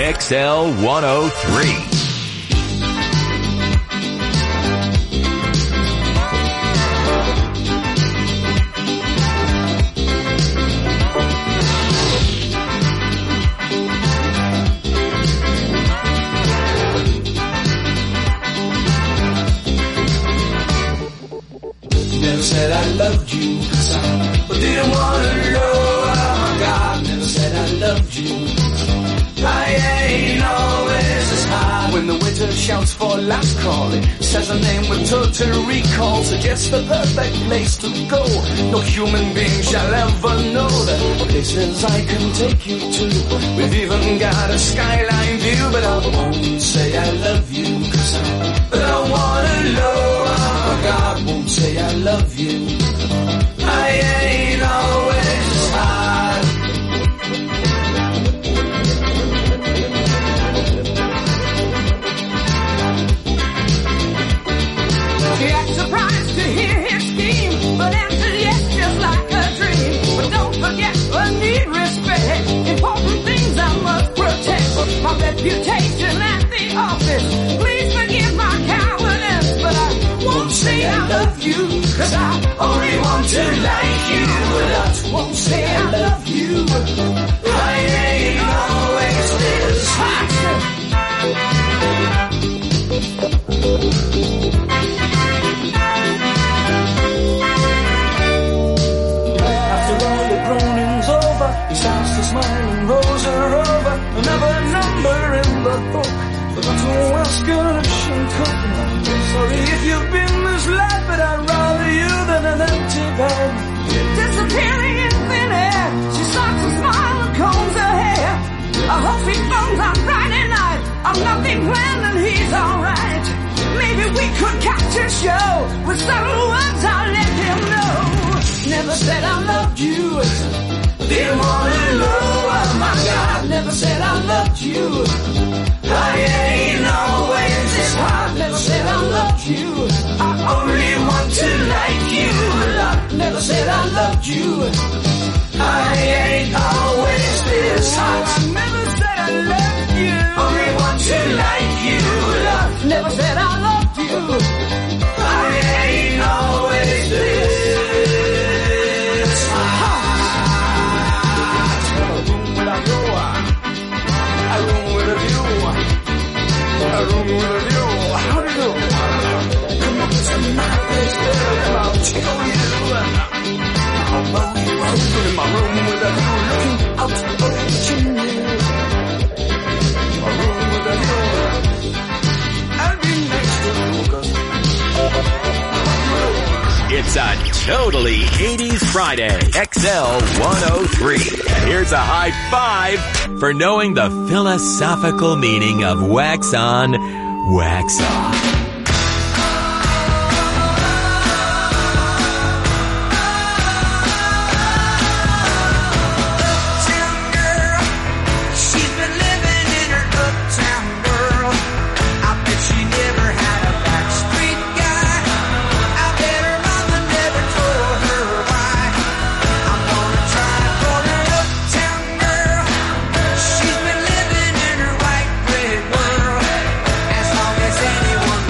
XL 103. Never said I loved you, 'cause I didn't want to know. Oh my God, never said I loved you. I ain't always as high. When the waiter shouts for last call, it says a name with total recall, suggests the perfect place to go. No human being shall ever know the places I can take you to. We've even got a skyline view, but I won't say I love you, 'cause I don't wanna know. Oh God, won't say I love you. I ain't always as high. He acts surprised to hear his scheme, but answers yes just like a dream. But don't forget, I need respect. Important things I must protect. My reputation at the office. Please forgive my cowardice, but I won't say I love you, 'cause I only want to like you. But I won't say I love you. I ain't always this hot. After all the groaning's over, he starts to smile and rolls her over. Another number in the book, but to ask her if she'll come. Sorry if you've been misled, but I'd rather you than an empty bed. Disappearing in thin air, she starts to smile and combs her hair. I hope he phones on Friday night. I'm nothing planned and he's alright. Maybe we could catch a show with subtle words I'll let him know. Never said I loved you, didn't wanna know. Oh my God, never said I loved you. I ain't always this hard. Never said I loved you. I only want to like you. Never said I loved you. I ain't always this hot. I never said I loved you. Only want to like you. Never said I loved you. I ain't always this hot. A room with a view. A room with a view. A room with a view. How do you do? Come up to my place, girl. I'll chill you. I'll blow you out in my room with a view, looking out over the chimney. My room with a view. I'll be next to you, 'cause It's a totally 80s Friday. XL 103. And here's a high five for knowing the philosophical meaning of wax on, wax off. Anyone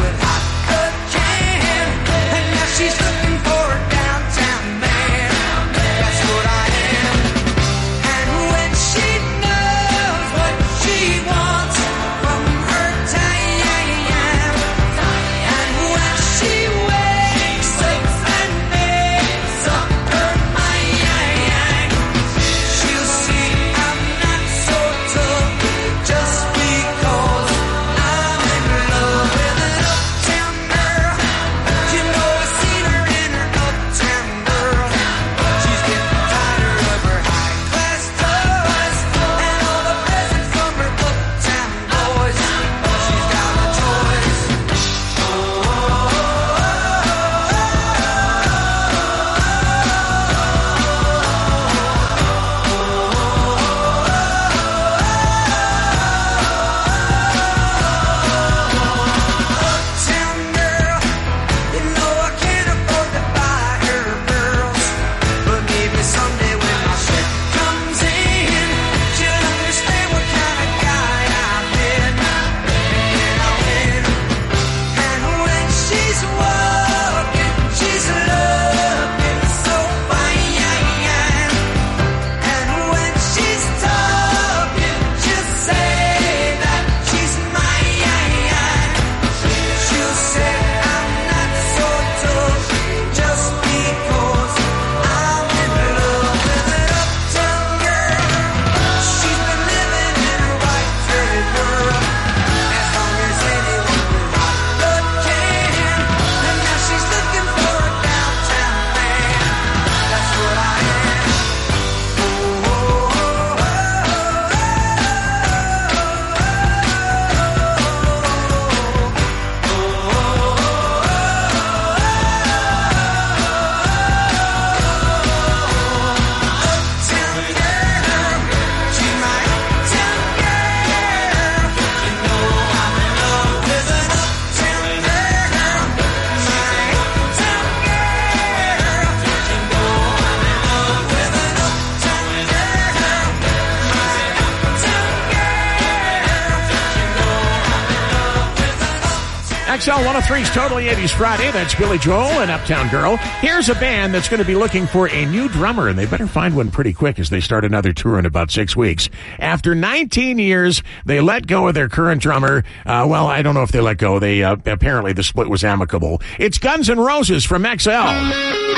XL 103's Totally 80s Friday. That's Billy Joel and Uptown Girl. Here's a band that's going to be looking for a new drummer, and they better find one pretty quick as they start another tour in about 6 weeks. After 19 years, they let go of their current drummer. Well, I don't know if they let go. They apparently the split was amicable. It's Guns N' Roses from XL.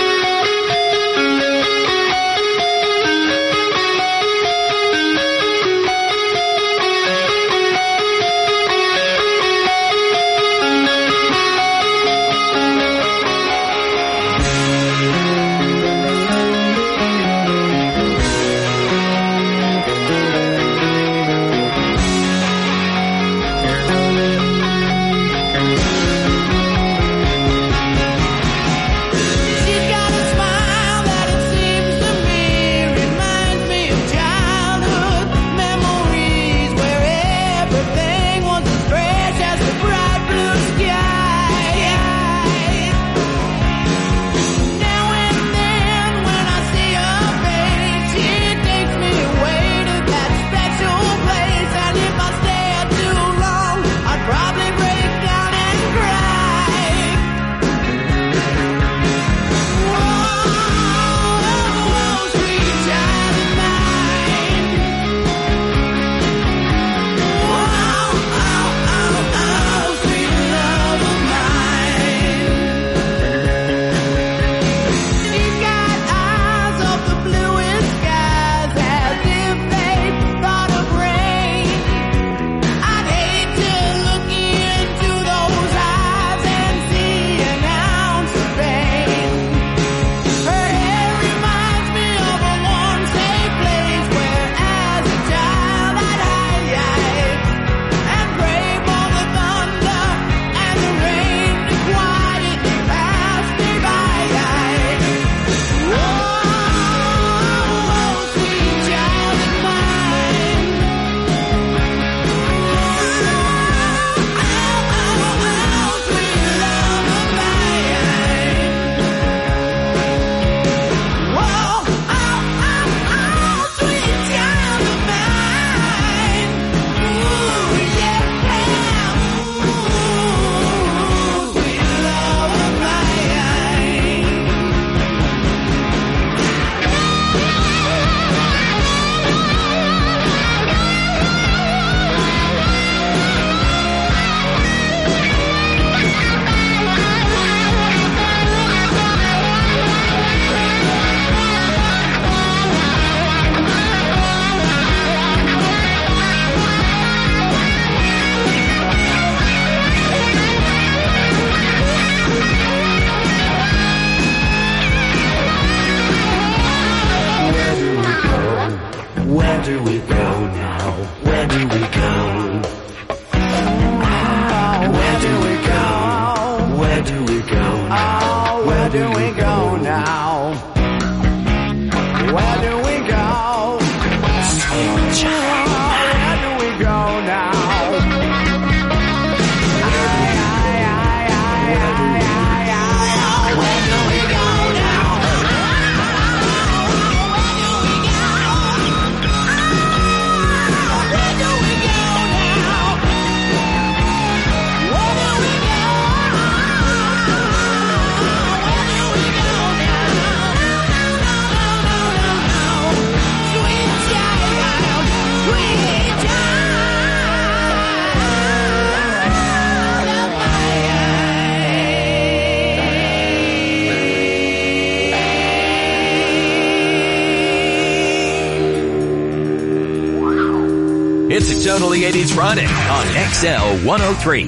It's a Totally 80s Friday on XL 103.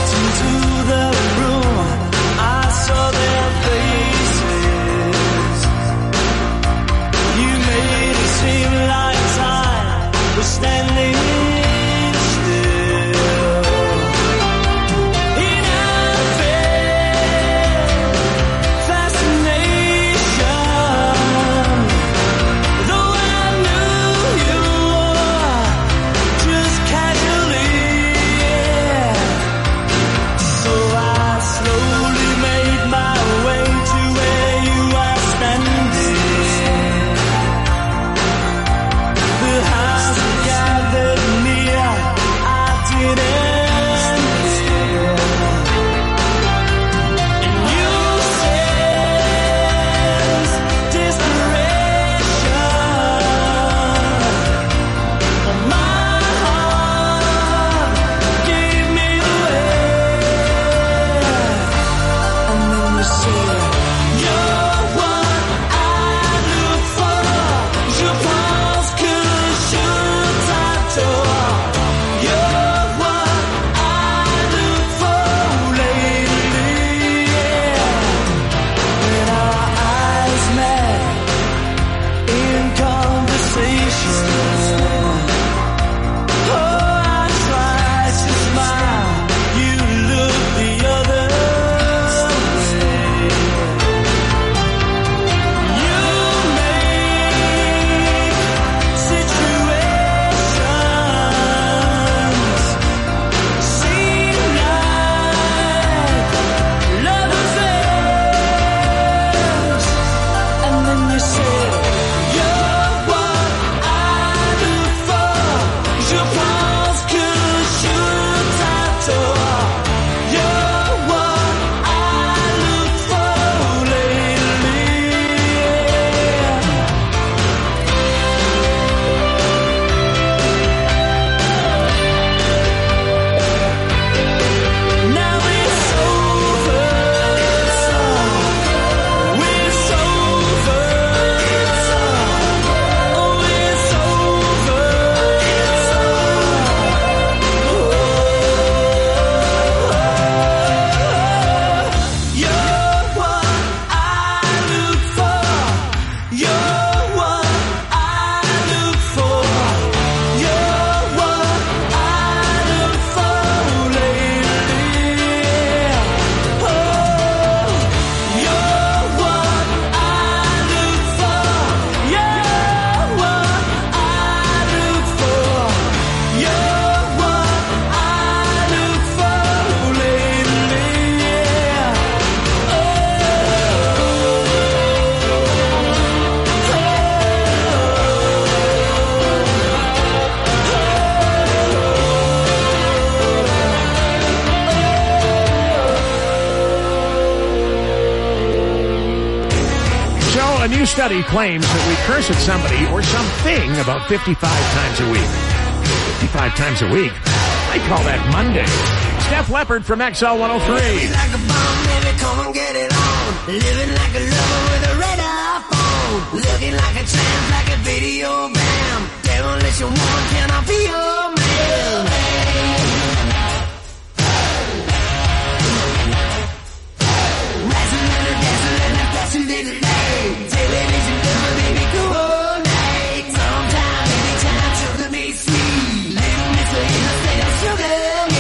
Faces a new study claims that we curse at somebody or something about 55 times a week. 55 times a week? I call that Monday. Steph Leppard from XL 103. Living like a bomb, baby, come and get it on. Living like a lover with a radar phone. Looking like a tramp, like a video bam. Demolition woman, can I be your man? Razzling and dazzling and flashing little light. Television lover, baby, come all night. Sometime, anytime, sugar me sweet. Little mister in a state of sugar.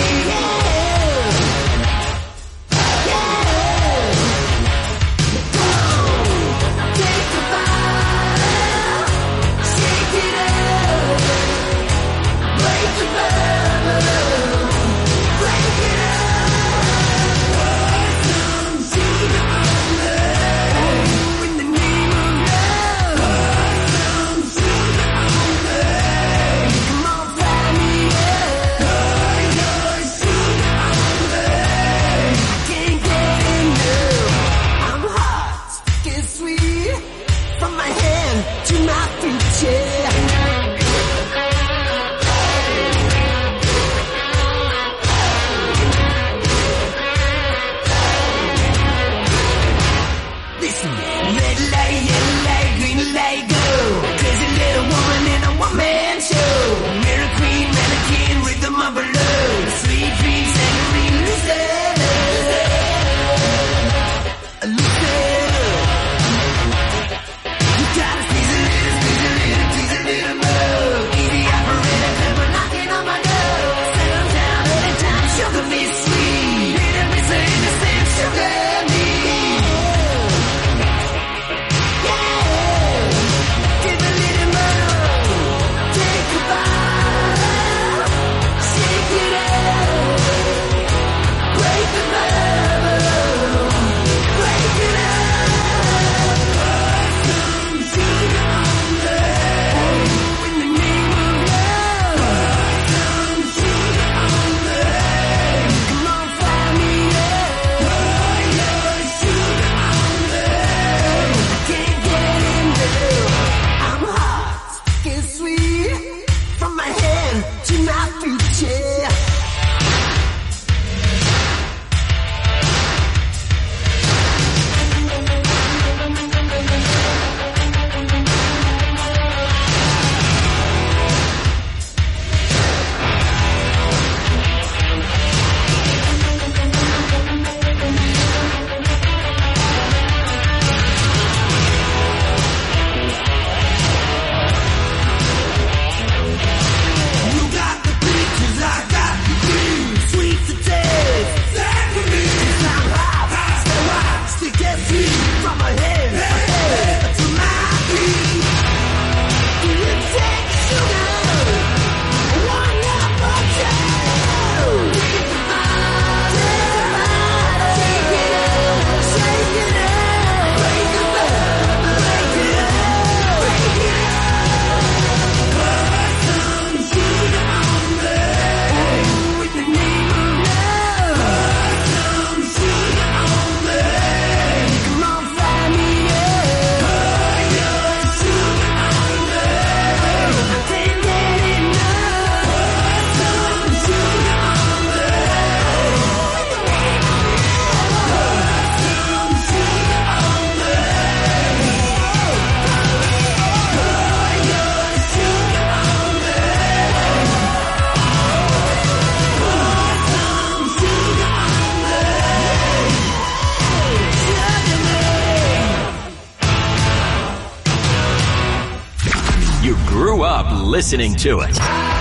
Listening to it.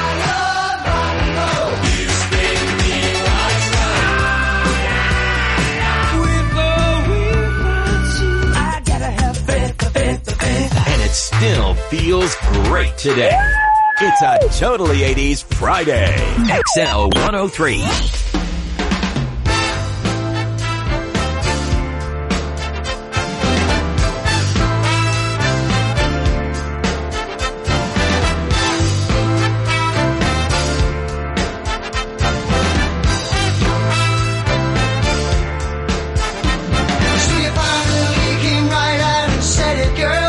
And it still feels great today. It's a totally 80s Friday. XL 103. Girl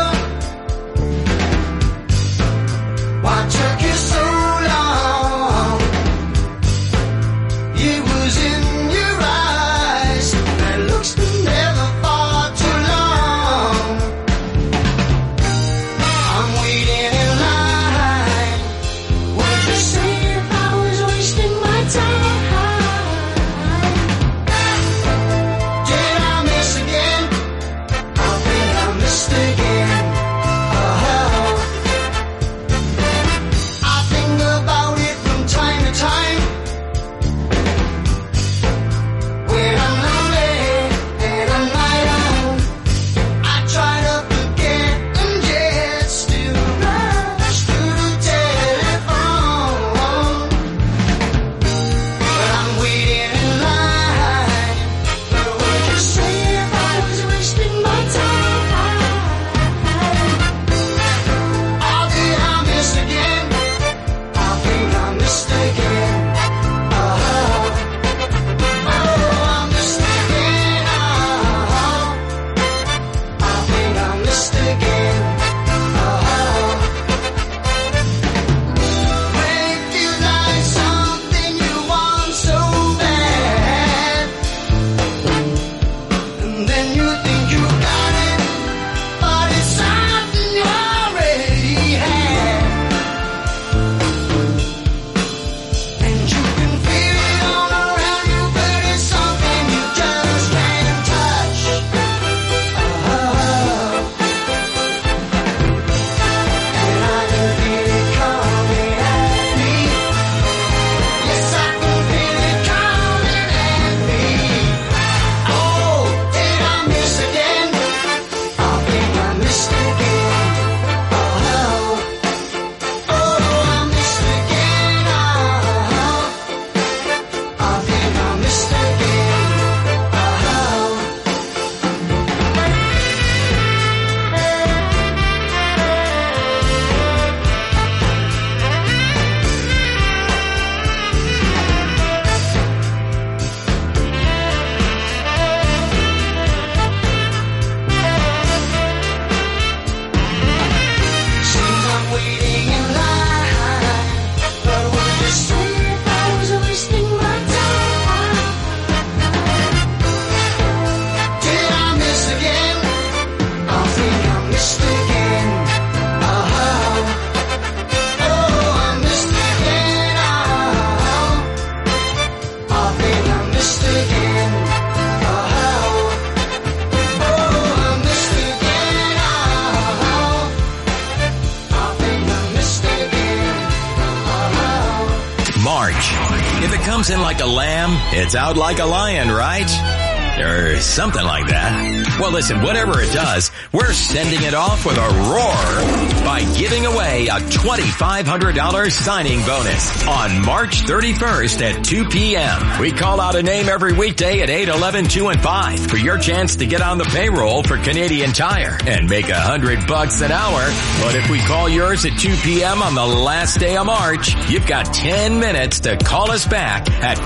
comes in like a lamb, it's out like a lion, right? Or something like that. Well, listen, whatever it does, we're sending it off with a roar by giving away a $2,500 signing bonus on March 31st at 2 p.m. We call out a name every weekday at 8, 11, 2, and 5 for your chance to get on the payroll for Canadian Tire and make $100 an hour. But if we call yours at 2 p.m. on the last day of March, you've got 10 minutes to call us back at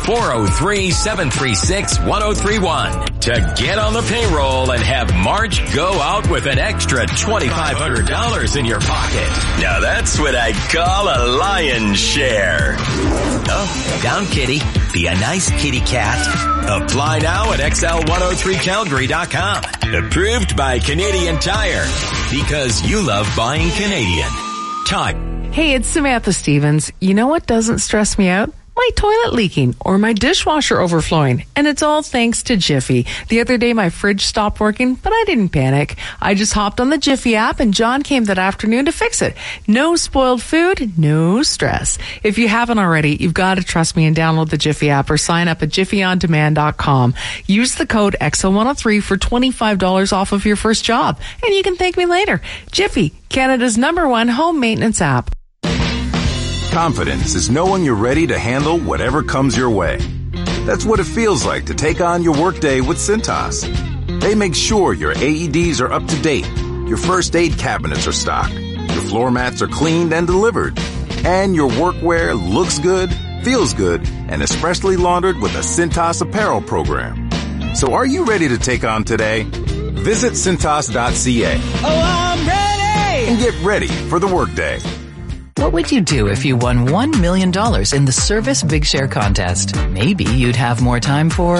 403-736-1031 to get on the payroll and have March go out with an extra $2,500 in your pocket. Now that's what I call a lion's share. Oh, down kitty. Be a nice kitty cat. Apply now at XL103Calgary.com. Approved by Canadian Tire. Because you love buying Canadian. Tire. Hey, it's Samantha Stevens. You know what doesn't stress me out? My toilet leaking or my dishwasher overflowing. And it's all thanks to Jiffy. The other day my fridge stopped working, but I didn't panic. I just hopped on the Jiffy app and John came that afternoon to fix it. No spoiled food, no stress. If you haven't already, you've got to trust me and download the Jiffy app or sign up at jiffyondemand.com. Use the code XL103 for $25 off of your first job. And you can thank me later. Jiffy, Canada's #1 home maintenance app. Confidence is knowing you're ready to handle whatever comes your way. That's what it feels like to take on your workday with Cintas. They make sure your AEDs are up to date, your first aid cabinets are stocked, your floor mats are cleaned and delivered, and your workwear looks good, feels good, and is freshly laundered with a Cintas apparel program. So are you ready to take on today? Visit Cintas.ca. Oh, I'm ready! And get ready for the workday. What would you do if you won $1 million in the Service Big Share contest? Maybe you'd have more time for...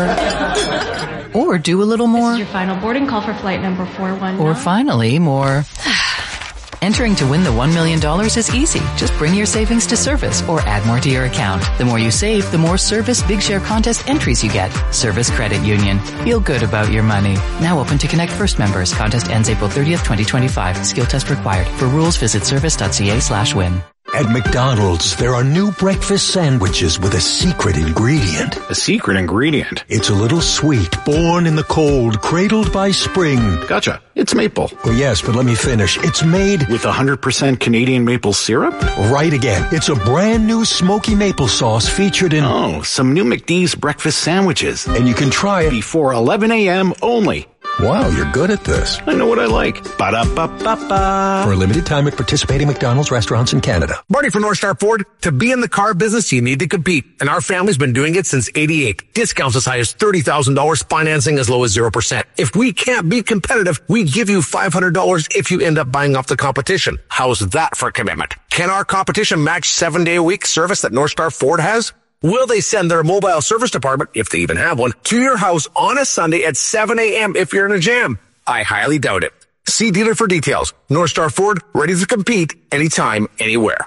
or do a little more. This is your final boarding call for flight number 419. Or finally, more... Entering to win the $1 million is easy. Just bring your savings to Service or add more to your account. The more you save, the more Service Big Share contest entries you get. Service Credit Union. Feel good about your money. Now open to Connect First members. Contest ends April 30th, 2025. Skill test required. For rules, visit service.ca/win. At McDonald's, there are new breakfast sandwiches with a secret ingredient. A secret ingredient? It's a little sweet, born in the cold, cradled by spring. Gotcha. It's maple. Well, yes, but let me finish. It's made with 100% Canadian maple syrup? Right again. It's a brand new smoky maple sauce featured in... Oh, some new McD's breakfast sandwiches. And you can try it before 11 a.m. only. Wow, you're good at this. I know what I like. Ba-da-ba-ba-ba. For a limited time at participating McDonald's restaurants in Canada. Marty from North Star Ford. To be in the car business, you need to compete. And our family's been doing it since '88. Discounts as high as $30,000, financing as low as 0%. If we can't be competitive, we give you $500 if you end up buying off the competition. How's that for commitment? Can our competition match 7-day-a-week service that North Star Ford has? Will they send their mobile service department, if they even have one, to your house on a Sunday at 7 a.m. if you're in a jam? I highly doubt it. See dealer for details. North Star Ford, ready to compete anytime, anywhere.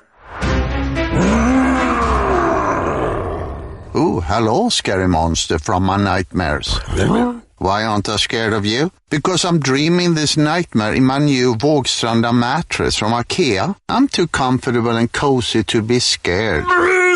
Oh, hello, scary monster from my nightmares. Why aren't I scared of you? Because I'm dreaming this nightmare in my new Vågstranda mattress from IKEA. I'm too comfortable and cozy to be scared.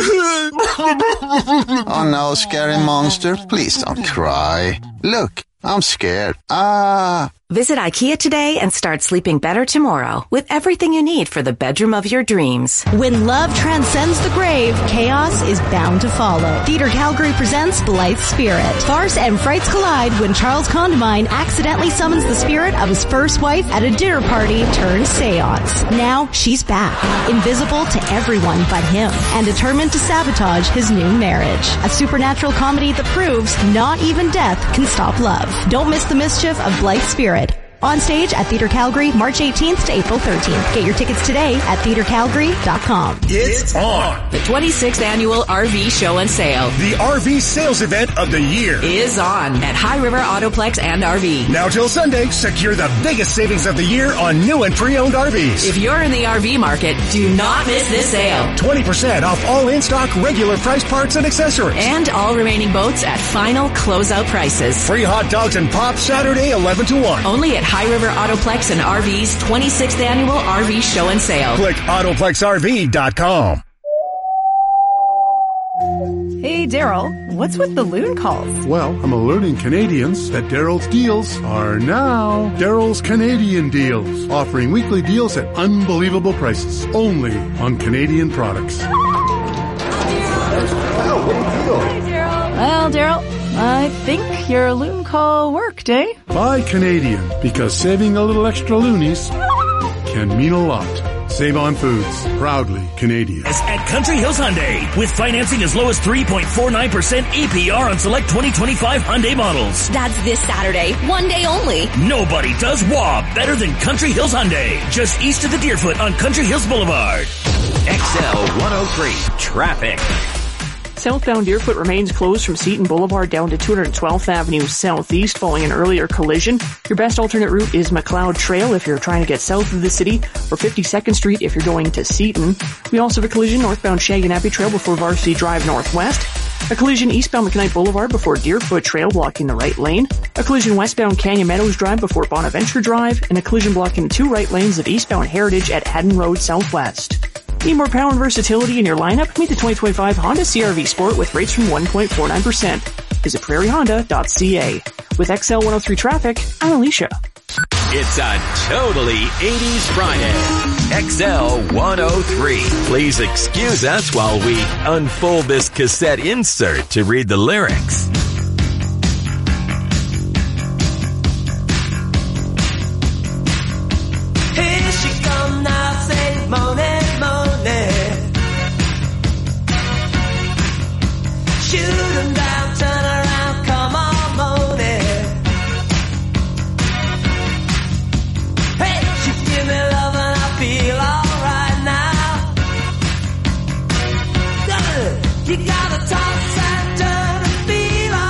Oh no, scary monster, please don't cry. Look, I'm scared. Visit IKEA today and start sleeping better tomorrow with everything you need for the bedroom of your dreams. When love transcends the grave, chaos is bound to follow. Theatre Calgary presents Blythe Spirit. Farce and frights collide when Charles Condamine accidentally summons the spirit of his first wife at a dinner party turned seance. Now she's back, invisible to everyone but him, and determined to sabotage his new marriage. A supernatural comedy that proves not even death can stop love. Don't miss the mischief of Blythe Spirit. On stage at Theatre Calgary, March 18th to April 13th. Get your tickets today at theatrecalgary.com. It's on! The 26th Annual RV Show and Sale. The RV sales event of the year. Is on at High River Autoplex and RV. Now till Sunday, secure the biggest savings of the year on new and pre-owned RVs. If you're in the RV market, do not miss this sale. 20% off all in-stock regular price parts and accessories. And all remaining boats at final closeout prices. Free hot dogs and pops Saturday 11 to 1. Only at High River Autoplex and RV's 26th Annual RV Show and Sale. Click AutoplexRV.com. Hey, Daryl, what's with the loon calls? Well, I'm alerting Canadians that Daryl's deals are now Daryl's Canadian Deals, offering weekly deals at unbelievable prices, only on Canadian products. Well, Daryl, I think your loon call worked, eh? Buy Canadian, because saving a little extra loonies can mean a lot. Save on foods. Proudly Canadian. At Country Hills Hyundai, with financing as low as 3.49% APR on select 2025 Hyundai models. That's this Saturday. One day only. Nobody does WA better than Country Hills Hyundai. Just east of the Deerfoot on Country Hills Boulevard. XL 103 Traffic. Southbound Deerfoot remains closed from Seton Boulevard down to 212th Avenue Southeast following an earlier collision. Your best alternate route is McLeod Trail if you're trying to get south of the city, or 52nd Street if you're going to Seton. We also have a collision northbound Shaganappi Trail before Varsity Drive Northwest. A collision eastbound McKnight Boulevard before Deerfoot Trail blocking the right lane. A collision westbound Canyon Meadows Drive before Bonaventure Drive. And a collision blocking 2 right lanes of eastbound Heritage at Haddon Road Southwest. Need more power and versatility in your lineup? Meet the 2025 Honda CR-V Sport with rates from 1.49%. Visit prairiehonda.ca. With XL 103 Traffic, I'm Alicia. It's a totally 80s Friday. XL 103. Please excuse us while we unfold this cassette insert to read the lyrics. Here she come now, say Monet. Shoot 'em down, turn around, come on, Monet. Hey, she give me love and I feel alright now. You gotta toss and turn and feel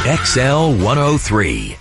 XL 103.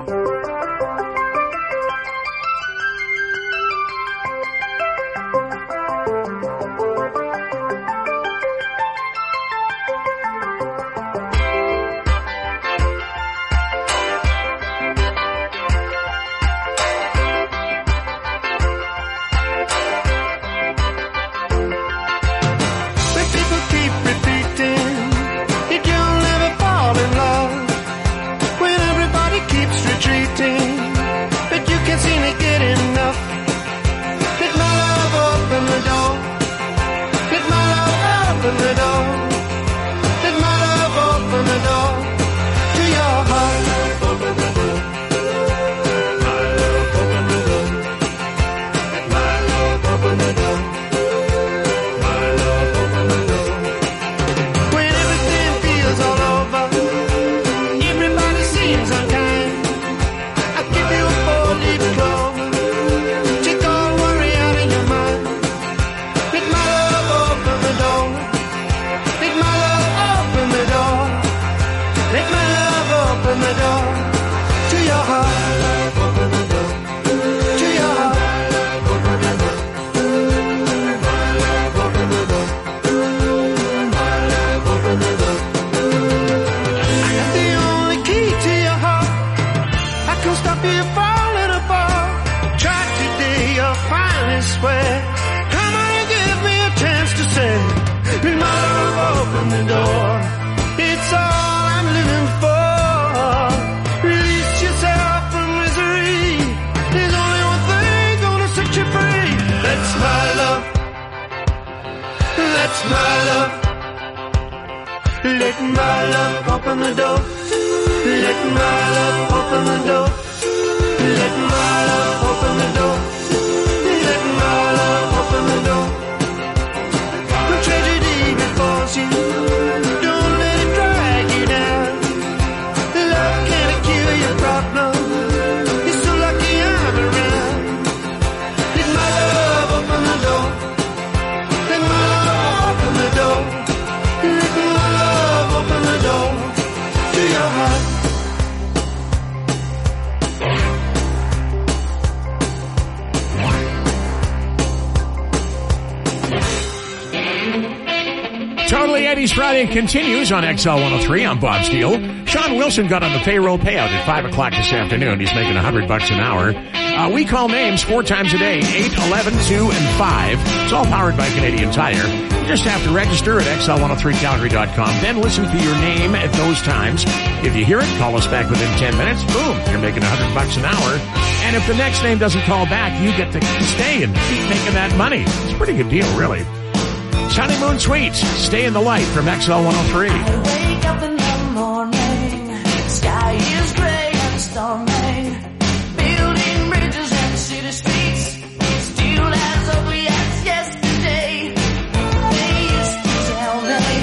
Friday continues on XL 103. I'm Bob Steele. Sean Wilson got on the payroll payout at 5 o'clock this afternoon. He's making $100 an hour. We call names 4 times a day, 8, 11, 2, and 5. It's all powered by Canadian Tire. You just have to register at XL103Calgary.com. Then listen for your name at those times. If you hear it, call us back within 10 minutes. Boom, you're making $100 an hour. And if the next name doesn't call back, you get to stay and keep making that money. It's a pretty good deal, really. Honeymoon Suites, Stay in the Light from XL 103. I wake up in the morning, sky is gray and stormy, building bridges and city streets, still as ugly as yesterday. They used to tell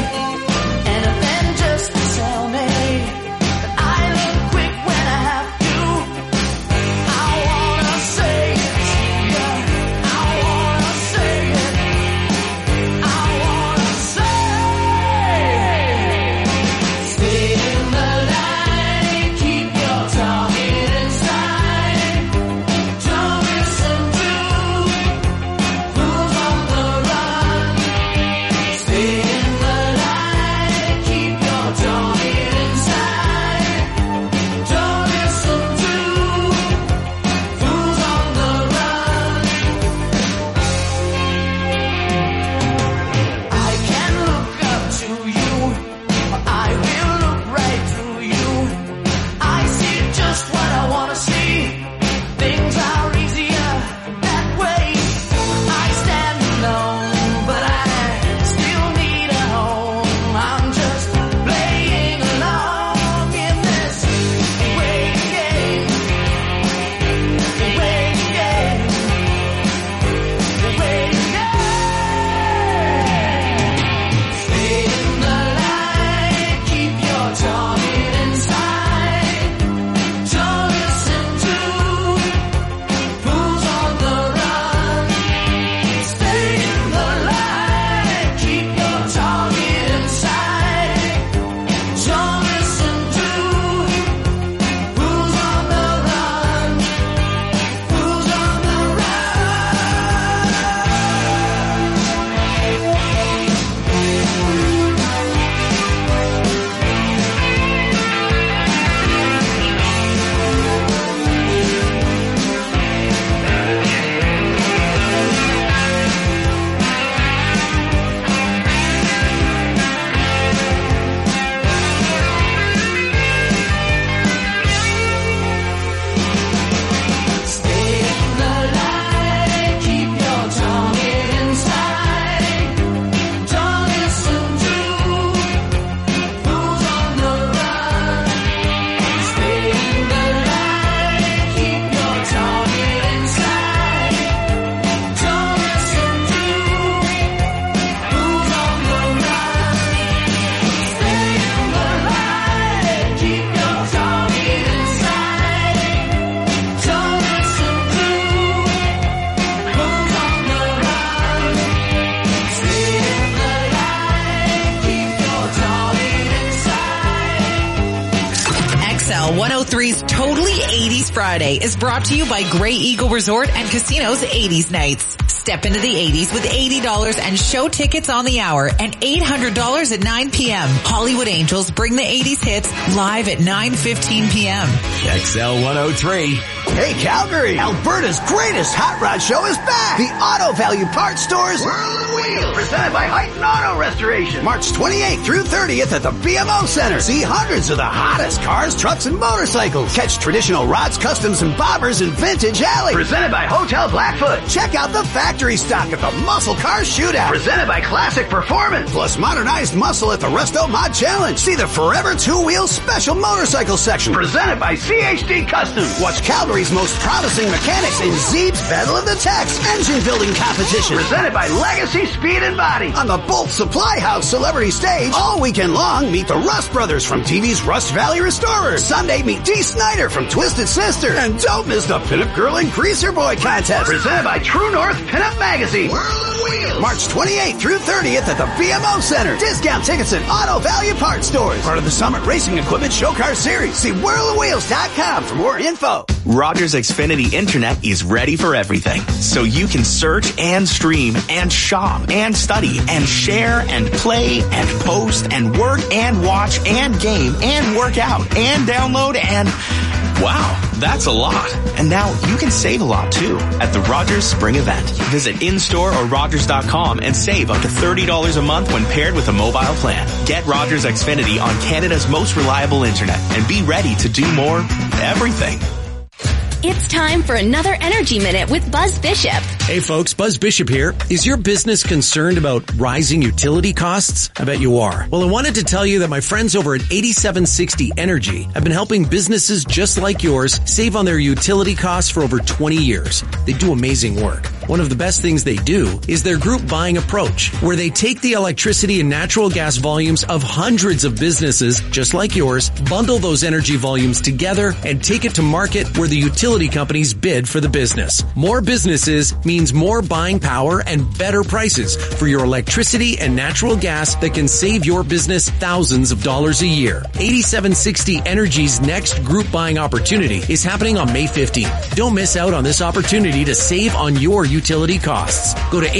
me, and then just to tell me, that I look quick when I have to. I wanna say it to you, I wanna say it. Stay in the light, keep your tongue in 103's Totally 80s Friday is brought to you by Grey Eagle Resort and Casino's 80s Nights. Step into the 80s with $80 and show tickets on the hour and $800 at 9 p.m. Hollywood Angels bring the 80s hits live at 9:15 p.m. XL 103. Hey Calgary, Alberta's greatest hot rod show is back. The Auto Value Parts Stores Whirl and Wheel, presented by Heighton Auto Restoration. March 28th through 30th at the BMO Center. See hundreds of the hottest cars, trucks, and motorcycles. Catch traditional rods, customs, and bobbers in Vintage Alley. Presented by Hotel Blackfoot. Check out the factory stock at the Muscle Car Shootout. Presented by Classic Performance. Plus modernized muscle at the Resto Mod Challenge. See the Forever Two-Wheel Special Motorcycle section. Presented by CHD Customs. Watch Calgary's most promising mechanics in Zeeb's Battle of the Techs engine building competition. Presented by Legacy Speed and Body. On the Bolt Supply House Celebrity Stage, all weekend long, meet the Rust Brothers from TV's Rust Valley Restorers. Sunday, meet Dee Snider from Twisted Sister. And don't miss the Pinup Girl and Greaser Boy contest. Presented by True North Pinup Magazine. Whirl and Wheel. March 28th through 30th at the BMO Center. Discount tickets at Auto Value Parts Stores. Part of the Summit Racing Equipment Show Car Series. See whirlandwheels.com for more info. Rogers Xfinity Internet is ready for everything. So you can search and stream and shop and study and share and play and post and work and watch and game and work out and download and... Wow, that's a lot. And now you can save a lot too at the Rogers Spring Event. Visit in-store or Rogers.com and save up to $30 a month when paired with a mobile plan. Get Rogers Xfinity on Canada's most reliable internet and be ready to do more everything. It's time for another Energy Minute with Buzz Bishop. Hey folks, Buzz Bishop here. Is your business concerned about rising utility costs? I bet you are. Well, I wanted to tell you that my friends over at 8760 Energy have been helping businesses just like yours save on their utility costs for over 20 years. They do amazing work. One of the best things they do is their group buying approach, where they take the electricity and natural gas volumes of hundreds of businesses just like yours, bundle those energy volumes together, and take it to market where the utility companies bid for the business. More businesses means more buying power and better prices for your electricity and natural gas that can save your business thousands of dollars a year. 8760 Energy's next group buying opportunity is happening on May 15th. Don't miss out on this opportunity to save on your utility costs. Go to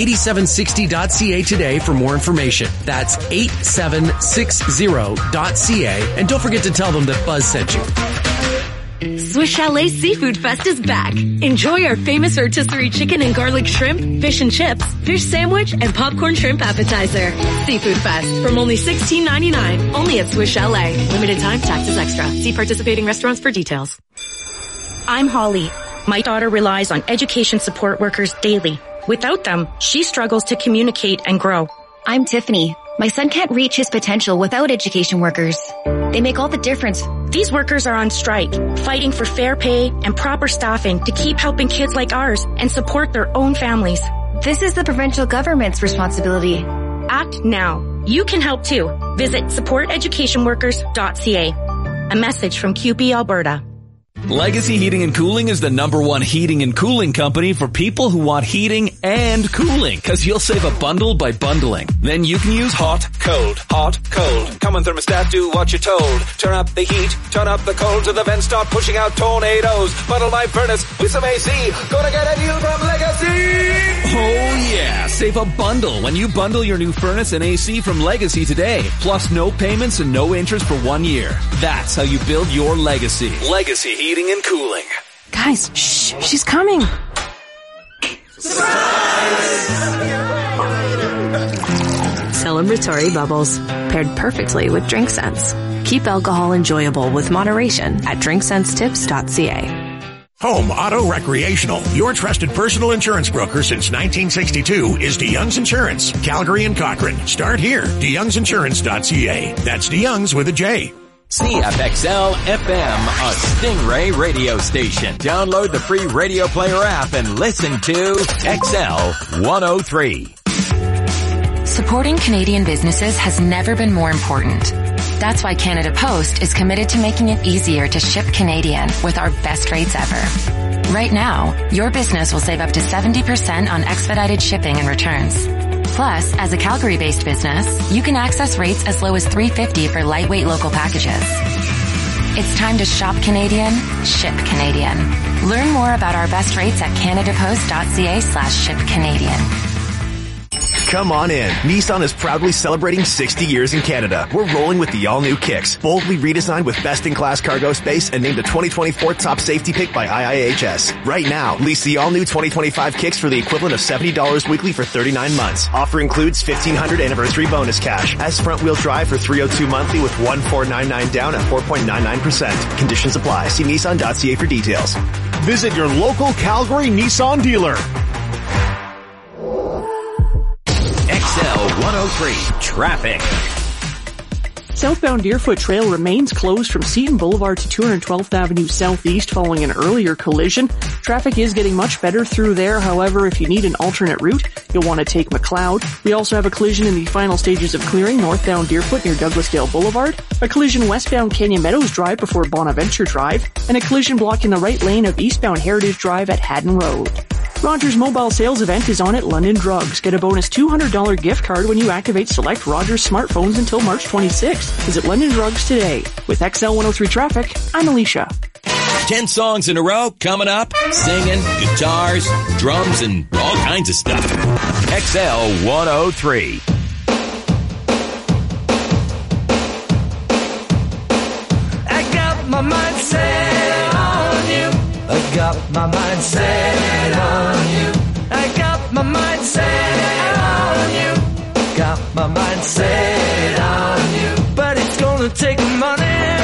8760.ca today for more information. That's 8760.ca, and don't forget to tell them that Buzz sent you. Swiss Chalet Seafood Fest is back. Enjoy our famous rotisserie chicken and garlic shrimp, fish and chips, fish sandwich, and popcorn shrimp appetizer. Seafood Fest from only $16.99. Only at Swiss Chalet. Limited time, taxes extra. See participating restaurants for details. I'm Holly. My daughter relies on education support workers daily. Without them, she struggles to communicate and grow. I'm Tiffany. My son can't reach his potential without education workers. They make all the difference. These workers are on strike, fighting for fair pay and proper staffing to keep helping kids like ours and support their own families. This is the provincial government's responsibility. Act now. You can help too. Visit supporteducationworkers.ca. A message from QP Alberta. Legacy Heating and Cooling is the #1 heating and cooling company for people who want heating and cooling, because you'll save a bundle by bundling. Then you can use hot, cold, hot, cold. Come on thermostat, do what you're told. Turn up the heat, turn up the cold, so the vents start pushing out tornadoes. Bundle my furnace with some AC. Gonna get a deal from Legacy! Oh yeah, save a bundle when you bundle your new furnace and AC from Legacy today. Plus no payments and no interest for 1 year. That's how you build your legacy. Legacy Heating and Cooling. Guys, shh, she's coming. Celebratory bubbles, paired perfectly with Drink Sense. Keep alcohol enjoyable with moderation at drinksensetips.ca. Home Auto Recreational, your trusted personal insurance broker since 1962, is DeYoung's Insurance, Calgary and Cochrane. Start here, DeYoung'sInsurance.ca. That's DeYoung's with a J. CFXL FM, a Stingray radio station. Download the free Radio Player app and listen to XL 103. Supporting Canadian businesses has never been more important. That's why Canada Post is committed to making it easier to ship Canadian with our best rates ever. Right now, your business will save up to 70% on expedited shipping and returns. Plus, as a Calgary-based business, you can access rates as low as $3.50 for lightweight local packages. It's time to shop Canadian, ship Canadian. Learn more about our best rates at canadapost.ca/shipcanadian. Come on in. Nissan is proudly celebrating 60 years in Canada. We're rolling with the all-new Kicks, boldly redesigned with best-in-class cargo space and named a 2024 top safety pick by IIHS. Right now, lease the all-new 2025 Kicks for the equivalent of $70 weekly for 39 months. Offer includes $1,500 anniversary bonus cash. Has front-wheel drive for $302 monthly with $1,499 down at 4.99%. Conditions apply. See Nissan.ca for details. Visit your local Calgary Nissan dealer. XL 103 Traffic. Southbound Deerfoot Trail remains closed from Seton Boulevard to 212th Avenue Southeast following an earlier collision. Traffic is getting much better through there. However, if you need an alternate route, you'll want to take McLeod. We also have a collision in the final stages of clearing northbound Deerfoot near Douglasdale Boulevard, a collision westbound Canyon Meadows Drive before Bonaventure Drive, and a collision blocking the right lane of eastbound Heritage Drive at Haddon Road. Rogers Mobile Sales Event is on at London Drugs. Get a bonus $200 gift card when you activate select Rogers smartphones until March 26th. Visit London Drugs today. With XL 103 Traffic, I'm Alicia. 10 songs in a row coming up. Singing, guitars, drums, and all kinds of stuff. XL 103. I got my mind set on you. I got my mind set on you. I got my mind set on you. Got my mind set on you. But it's gonna take money,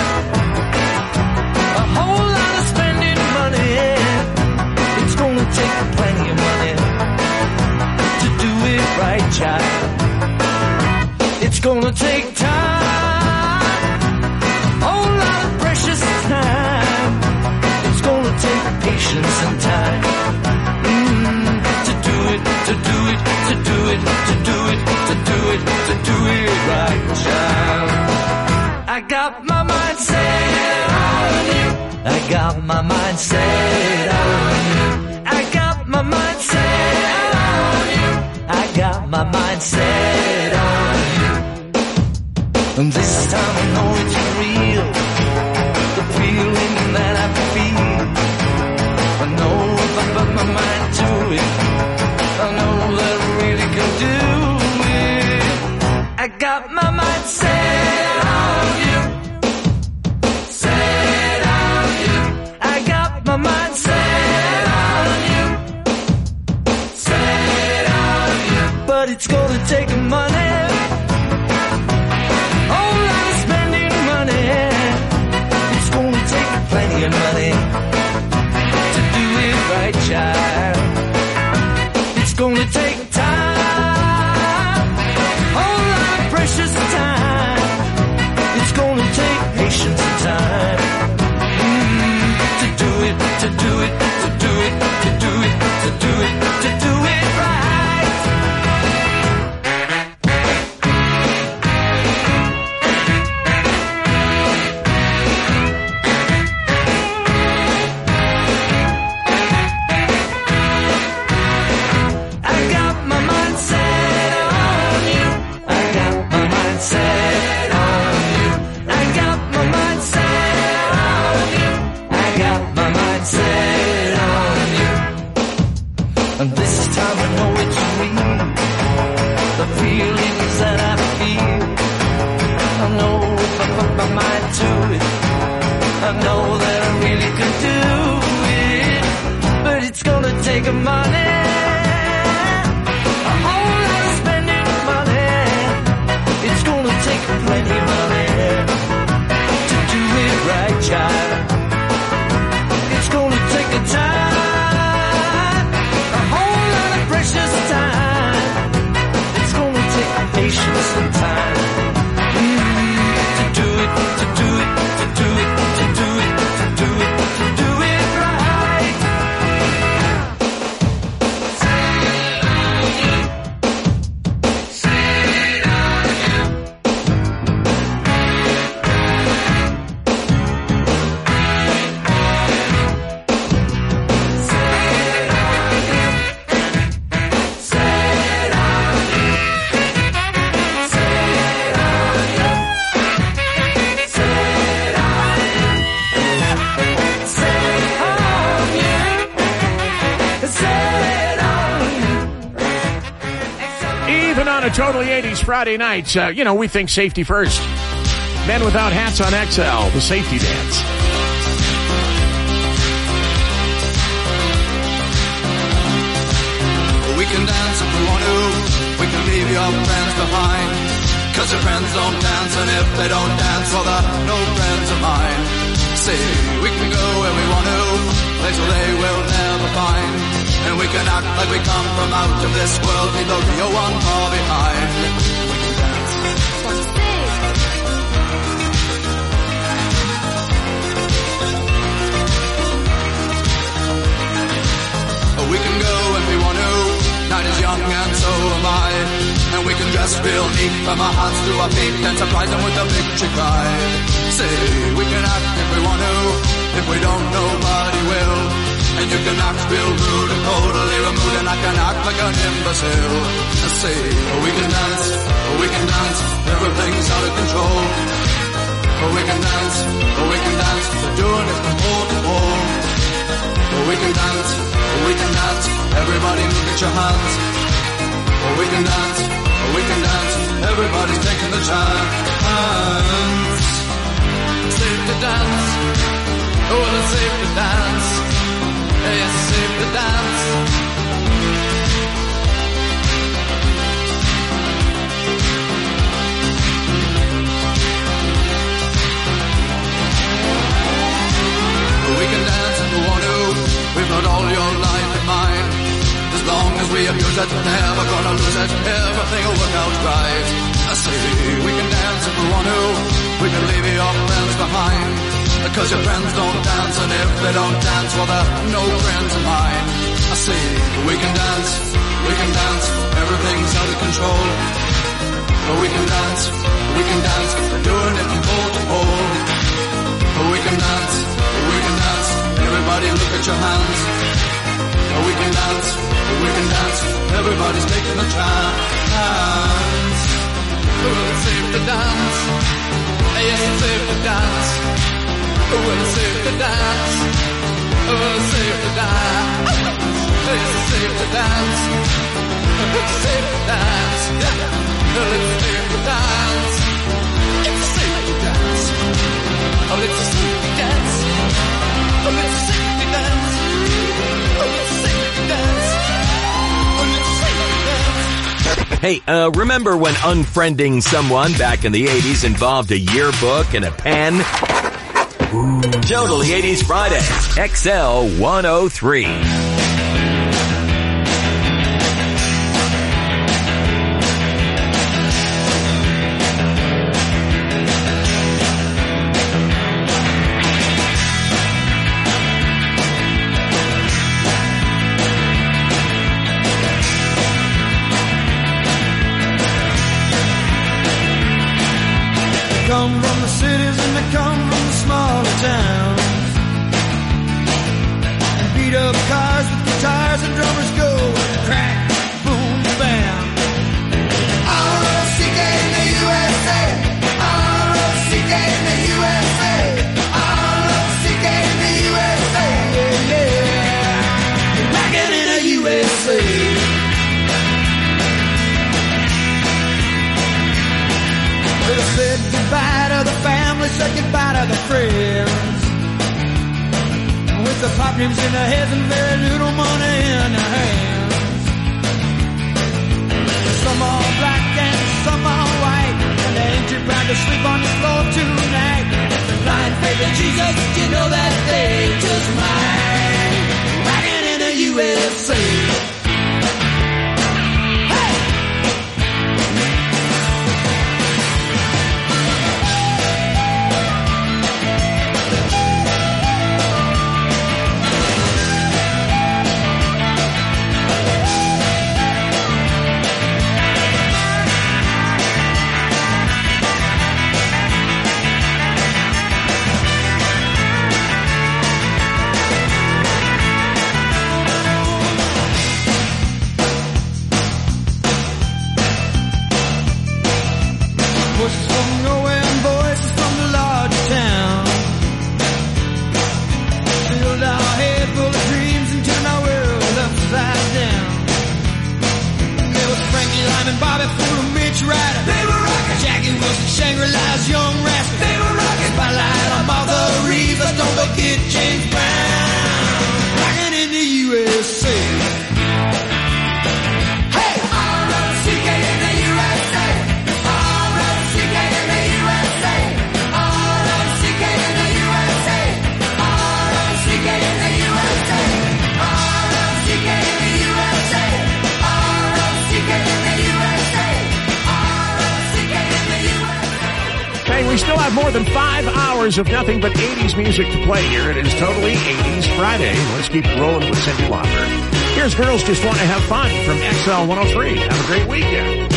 a whole lot of spending money. It's gonna take plenty of money to do it right, child. It's gonna take time, a whole lot of precious time. It's gonna take patience and time to do it, to do it, to do it, to do it, to do it, to do it right, child. I got my mind set on you. I got my mind set on you. I got my mind set on you. I got my mind set on you. And this time I know it's real, the feeling that I feel. I know if I put my mind to it, I know that I really can do it. I got my mind set on you, set on you. I got my mind set on you, set on you. But it's gonna take money, whole lot of spending money. It's gonna take plenty of money to do it right, child. It's gonna take time, whole lot of precious time. It's gonna take patience and time to do it, to do it, to do it, to do it, to do it, to do it right. I got my mind set on you. I got my mind set on you. I got my mind set on you. I got my mind set on you. And this time I know it's real, the feelings that I feel. I know if I put my mind to it, I know that I really could do it. But it's gonna take money, a whole lot of spending money. It's gonna take plenty of money to do it right, child. It's gonna take a time, a whole lot of precious time. It's gonna take patience and time to do it, to do it, to do it, to do it, to do it, to do it right. Totally 80s Friday nights. We think safety first. Men Without Hats on XL, the safety dance. We can dance if we want to. We can leave your friends behind. 'Cause your friends don't dance, and if they don't dance, well, they're no friends of mine. See, we can go where we want to, places they will never find. And we can act like we come from out of this world, leave the real one far behind. We can dance. We can go when we want to. Night is young and so am I. And we can dress real neat from our hearts to our feet and surprise them with a victory cry. Say, we can act if we want to. If we don't, nobody will. And you can act real rude and totally removed, and I can act like an imbecile. I say, we can dance, everything's out of control. We can dance, we're doing it from pole to pole. We can dance, everybody look at your hands. We can dance, everybody's taking the chance. Safe to dance, oh, it's safe to dance. Yes, it's safe to dance. We can dance if we want to. We've got all your life in mind. As long as we abuse it, never gonna lose it. Everything will work out right. I say we can dance if we want to. We can leave your friends behind. Because your friends don't dance, and if they don't dance, well, they're no friends of mine. I say we can dance, everything's out of control. But we can dance, we're doing it from pole to pole. But we can dance, everybody look at your hands. But we can dance, everybody's taking a chance. Well, it's safe to dance, yes, it's safe to dance. Well, it's safe to dance, well, it's safe to dance. Yes, it's safe to dance, it's safe to dance. Well, it's safe to dance, it's safe to dance. Oh, it's safe to dance, oh, it's safe to dance. Oh, it's safe to dance, oh, it's safe to dance. Hey, remember when unfriending someone back in the 80s involved a yearbook and a pen? Totally 80s Friday, XL 103. Come from the cities and they come from the smaller towns. And beat up cars with guitars and drummers go crack, boom, bam. R-O-C-K in the USA. R-O-C-K in the USA. R-O-C-K in the USA. Yeah, yeah. Rockin' in the USA. They said goodbye to the family, said goodbye to the friends. With the pop dreams in their heads and very little money in their hands. Some are black and some are white, and they ain't too proud to sleep on the floor tonight. If they're blind faith in Jesus, you know that they just might. Rockin' in the USA. Hey, we still have more than 5 hours of nothing but 80s music to play here. It is totally 80s Friday. Let's keep it rolling with Cyndi Lauper. Here's Girls Just Want to Have Fun from XL 103. Have a great weekend.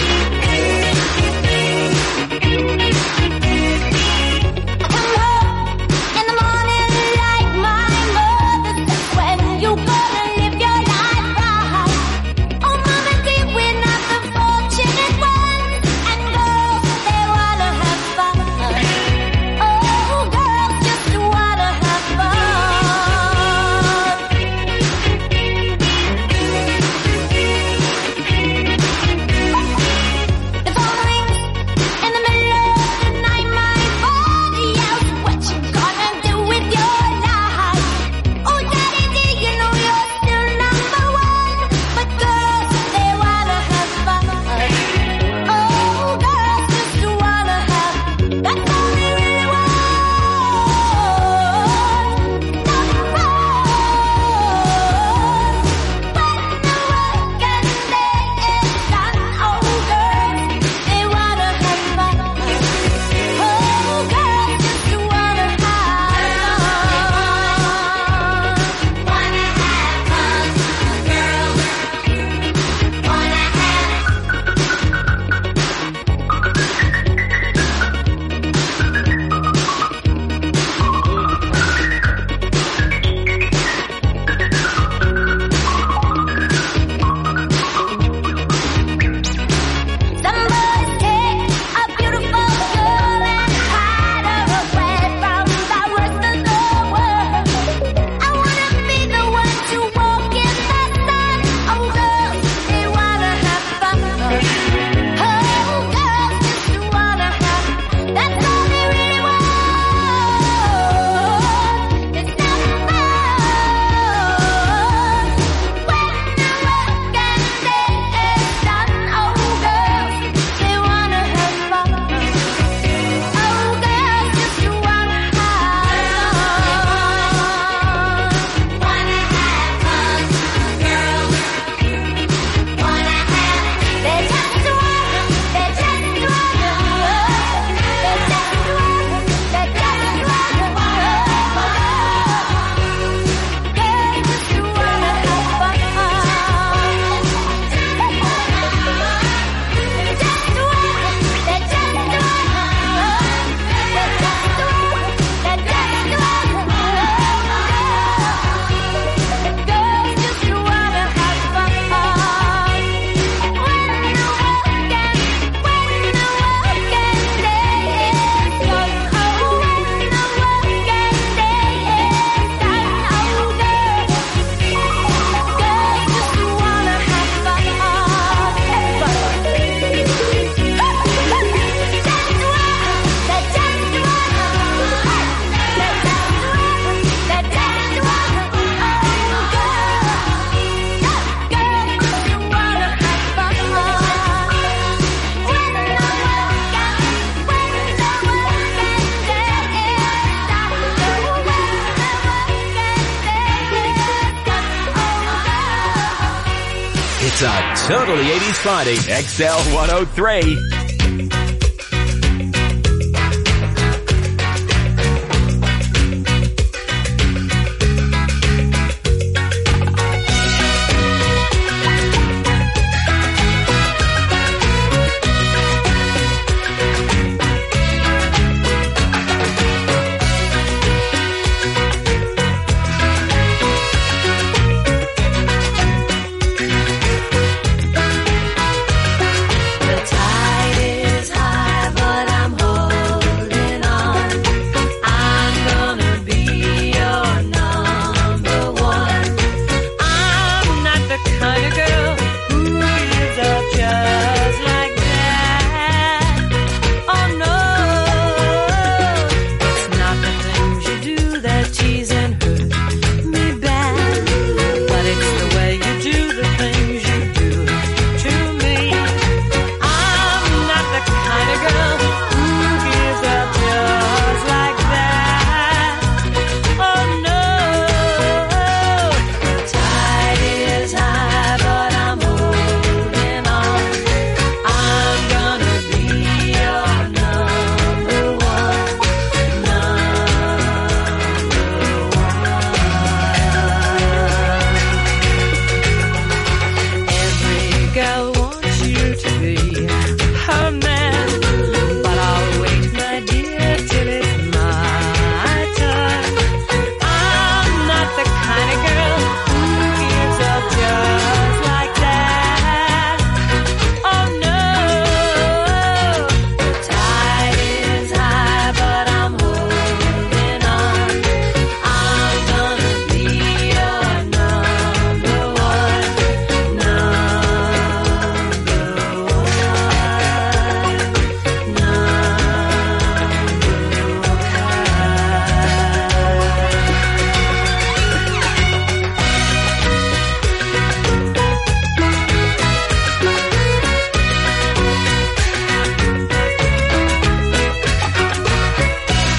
It's a totally 80s Friday, XL 103.